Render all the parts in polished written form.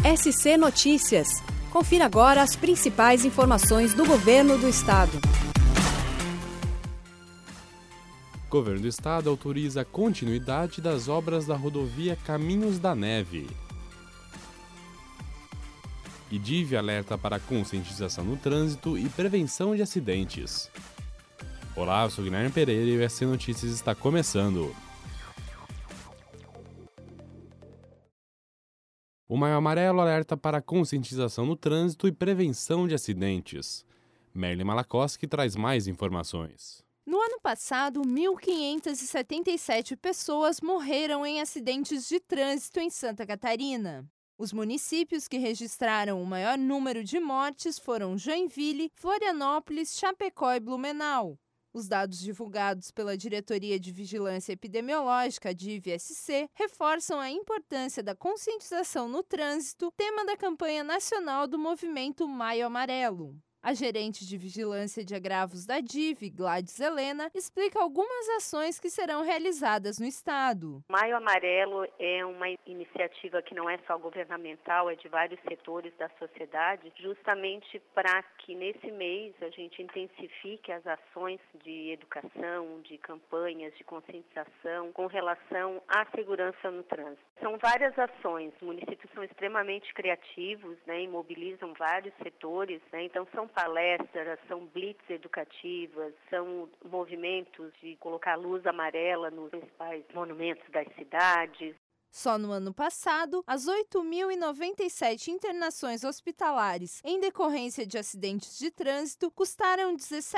SC Notícias. Confira agora as principais informações do Governo do Estado. O Governo do Estado autoriza a continuidade das obras da rodovia Caminhos da Neve. IDIV alerta para conscientização no trânsito e prevenção de acidentes. Olá, eu sou Guilherme Pereira e o SC Notícias está começando. O Maio Amarelo alerta para conscientização no trânsito e prevenção de acidentes. Merlin Malakoski traz mais informações. No ano passado, 1.577 pessoas morreram em acidentes de trânsito em Santa Catarina. Os municípios que registraram o maior número de mortes foram Joinville, Florianópolis, Chapecó e Blumenau. Os dados divulgados pela Diretoria de Vigilância Epidemiológica, DIV-SC, reforçam a importância da conscientização no trânsito, tema da campanha nacional do movimento Maio Amarelo. A gerente de Vigilância de Agravos da DIV, Gladys Helena, explica algumas ações que serão realizadas no Estado. Maio Amarelo é uma iniciativa que não é só governamental, é de vários setores da sociedade, justamente para que nesse mês a gente intensifique as ações de educação, de campanhas de conscientização com relação à segurança no trânsito. São várias ações, os municípios são extremamente criativos, e mobilizam vários setores, então são palestras, são blitz educativas, são movimentos de colocar luz amarela nos principais monumentos das cidades. Só no ano passado, as 8.097 internações hospitalares em decorrência de acidentes de trânsito custaram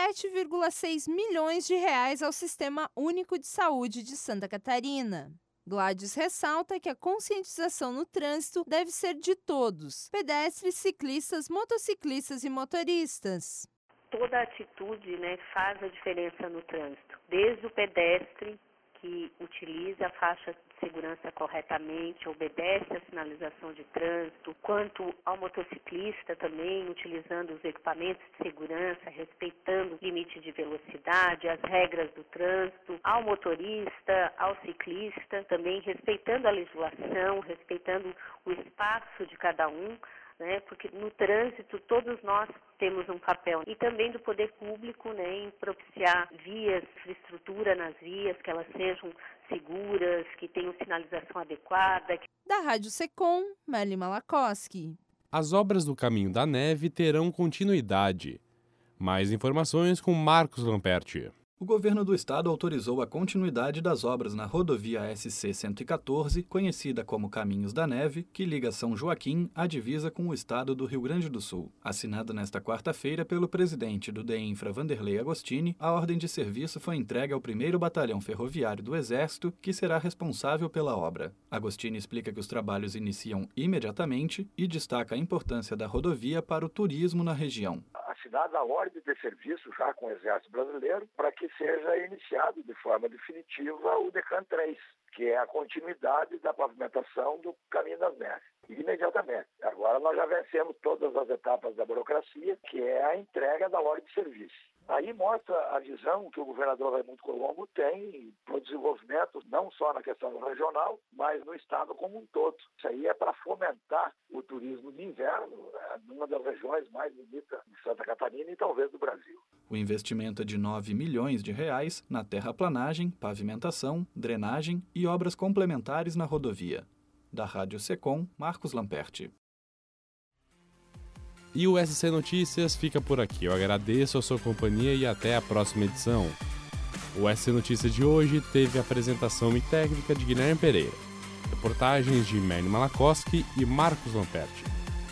17,6 milhões de reais ao Sistema Único de Saúde de Santa Catarina. Gladys ressalta que a conscientização no trânsito deve ser de todos, pedestres, ciclistas, motociclistas e motoristas. Toda atitude faz a diferença no trânsito, desde o pedestre que utiliza a faixa de segurança corretamente, obedece à sinalização de trânsito, quanto ao motociclista também, utilizando os equipamentos de segurança, respeitando o limite de velocidade, as regras do trânsito, ao motorista, ao ciclista, também respeitando a legislação, respeitando o espaço de cada um, porque no trânsito todos nós temos um papel, e também do poder público em propiciar vias, infraestrutura nas vias, que elas sejam seguras, que tenham sinalização adequada. Da Rádio Secom, Merlin Malakoski. As obras do Caminho da Neve terão continuidade. Mais informações com Marcos Lamperti. O Governo do Estado autorizou a continuidade das obras na rodovia SC-114, conhecida como Caminhos da Neve, que liga São Joaquim à divisa com o estado do Rio Grande do Sul. Assinada nesta quarta-feira pelo presidente do DEINFRA, Vanderlei Agostini, a ordem de serviço foi entregue ao 1º Batalhão Ferroviário do Exército, que será responsável pela obra. Agostini explica que os trabalhos iniciam imediatamente e destaca a importância da rodovia para o turismo na região. Assinada a ordem de serviço já com o Exército Brasileiro para que seja iniciado de forma definitiva o DECAN 3, que é a continuidade da pavimentação do Caminho das Neves. Imediatamente. Agora nós já vencemos todas as etapas da burocracia, que é a entrega da ordem de serviço. Aí mostra a visão que o governador Raimundo Colombo tem para o desenvolvimento, não só na questão regional, mas no estado como um todo. Isso aí é para fomentar o turismo de inverno, numa das regiões mais bonitas de Santa Catarina e talvez do Brasil. O investimento é de R$ 9 milhões na terraplanagem, pavimentação, drenagem e obras complementares na rodovia. Da Rádio Secom, Marcos Lamperti. E o SC Notícias fica por aqui. Eu agradeço a sua companhia e até a próxima edição. O SC Notícias de hoje teve a apresentação e técnica de Guilherme Pereira, reportagens de Merlin Malakoski e Marcos Lamperti.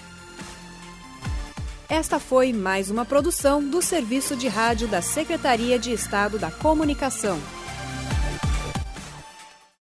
Esta foi mais uma produção do Serviço de Rádio da Secretaria de Estado da Comunicação.